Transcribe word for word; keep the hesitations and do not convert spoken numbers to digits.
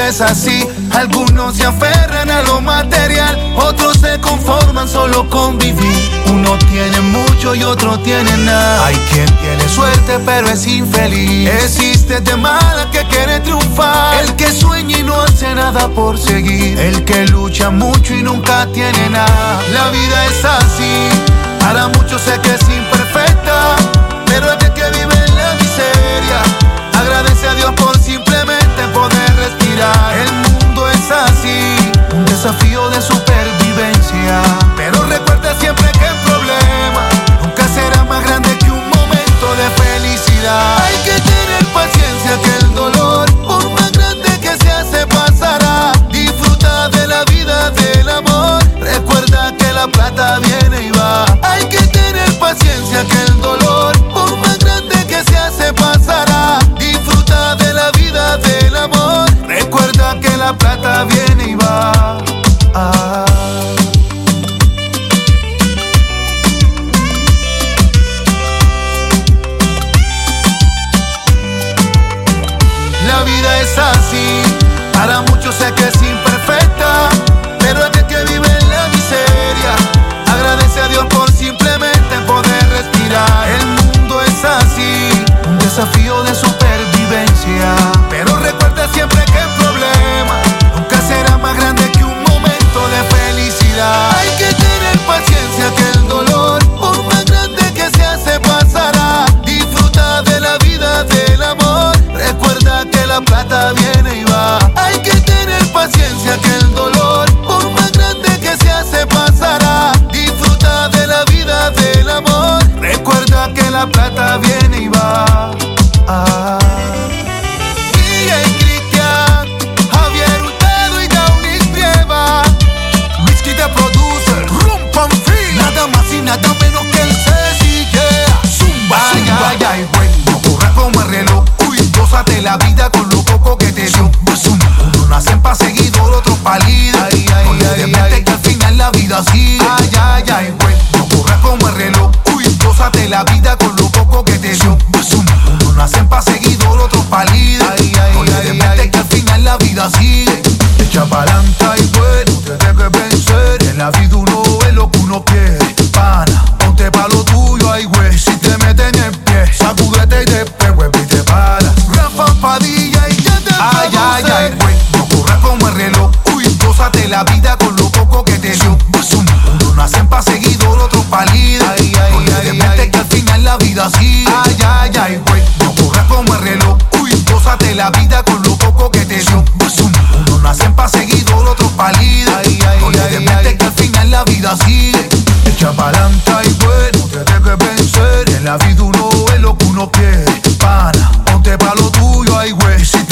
vida es así. Algunos se aferran a lo material, otros se conforman solo con vivir. Uno tiene mucho y otro tiene nada. Hay quien tiene suerte pero es infeliz. Existe de mala que quiere triunfar, el que sueña y no hace nada por seguir, el que lucha mucho y nunca tiene nada. La vida es así, para muchos sé que es imperfecta, pero el que vive en la miseria agradece a Dios por simplemente poder respirar. El mundo es así, un desafío de supervivencia, pero recuerda siempre que el problema nunca será más grande que un momento de felicidad. Hay que tener paciencia que el dolor, por más grande que sea, se pasará. Disfruta de la vida, del amor, recuerda que la plata viene y va. Hay que tener paciencia que el dolor, por más grande que sea, se pasará. Disfruta de la vida, del amor, recuerda que la plata viene y va. Ah. La vida es así, para muchos sé que es imperfecta, pero el que vive en la miseria agradece a Dios por simplemente poder respirar. El mundo es así, un desafío de supervivencia, pero recuerda siempre que el problema nunca será más grande que un momento de felicidad. Hay que tener paciencia que el dolor, por más grande que sea, se pasará. Disfruta de la vida, del amor, recuerda que la plata viene y va. Hay que tener paciencia que el dolor, por más grande que sea, se pasará. Disfruta de la vida, del amor, recuerda que la plata viene y va. Ah. D J Cristian, Javier Hurtado y Downis Brieva, Whiskey the Producer, Rumpan Free, nada más y nada menos que el Ceci, yeah. Zumba, ay, zumba, ay, ay, güey, no corras como el reloj. Uy, gózate la vida con lo poco que te dio. Uno nacen pa' seguidor, otros pa' líder. Ay, ay, no ay, ay, ay, que al final la vida sigue. Ay, ay, ay, güey, no corras como el reloj. Uy, gózate la vida con lo poco que te dio. Uno nacen pa' seguidor, otros pa' líder. Ay, ay, no ay, ay, ay, que al final la vida sigue. Echa pa'lante y bueno, tienes que vencer. En la vida uno es lo que uno quiere. Pana, ponte pa' lo tuyo, ay, güey. Si te meten en el pie, sacúdete y después, güey, y te para. Rafa Padilla y ya te ay, ay, ay, güey, no corras como el reloj. Uy, gózate la vida con lo poco que te dio. Uno nacen pa' seguidor, otros pa' líder. Ay, ay, ay, ay, que al final la vida sigue. Ay, ay, ay, güey, no corras como el reloj. Uy, gózate la vida con lo poco que te dio. Uno nacen pa' seguidor, otros pa' líder. Ay, ay, ay, ay, que al final la vida sigue. Echa pa'lante y bueno, tienes que vencer. En la vida uno es lo que uno quiere. Pana, ponte pa' lo tuyo, ay, güey. Si